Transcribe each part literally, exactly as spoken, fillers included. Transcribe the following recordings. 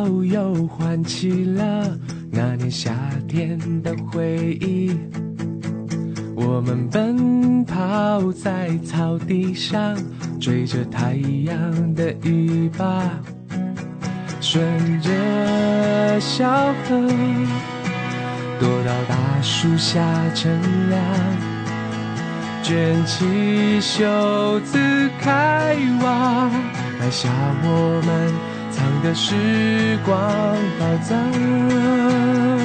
又唤起了那年夏天的回忆。我们奔跑在草地上，追着太阳的尾巴，顺着小河躲到大树下乘凉，卷起袖子开往埋下我们藏的时光宝藏。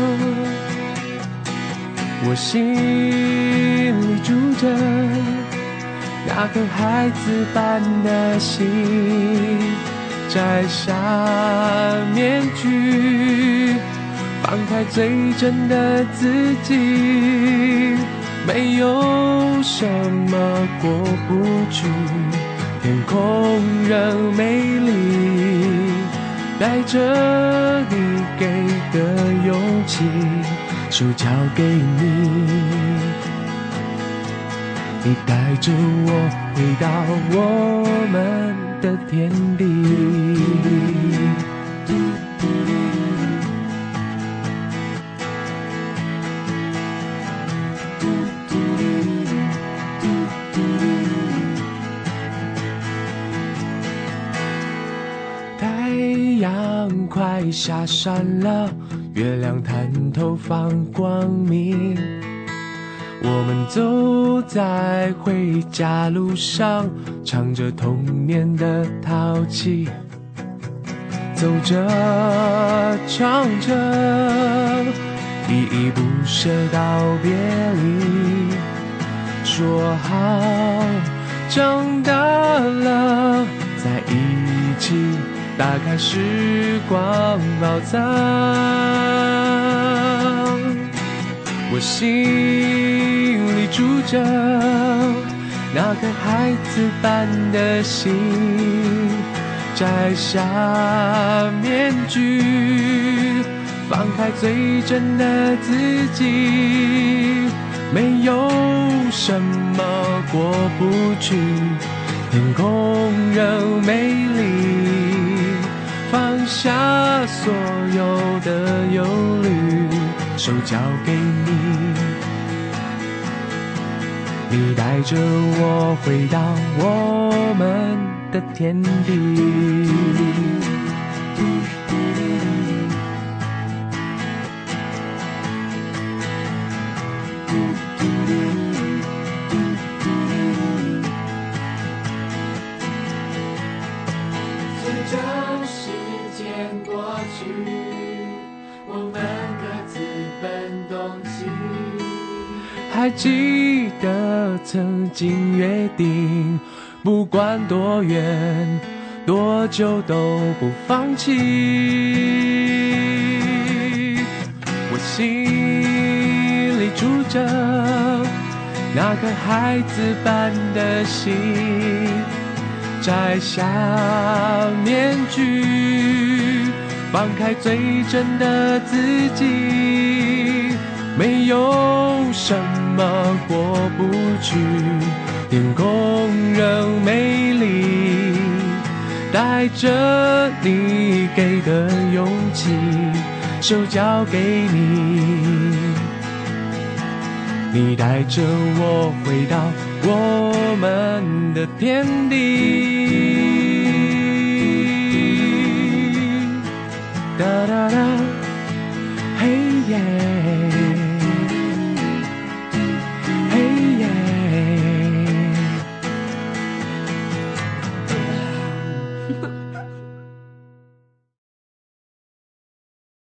我心里住着那颗孩子般的心，摘下面具，放开最真的自己。没有什么过不去，天空仍美丽，带着你给的勇气，手交给你，你带着我回到我们的天地。太阳快下山了，月亮探头放光明，我们走在回家路上，唱着童年的淘气，走着唱着，依依不舍道别离，说好长大了在一起打开时光宝藏。我心里住着那颗孩子般的心，摘下面具，放开最真的自己。没有什么过不去，天空仍美丽，放下所有的忧虑，手交给你，你带着我回到我们的天地。还记得曾经约定，不管多远多久都不放弃。我心里住着那颗孩子般的心，摘下面具，放开最真的自己。没有什么过不去，天空仍美丽，带着你给的勇气，手交给你，你带着我回到我们的天地。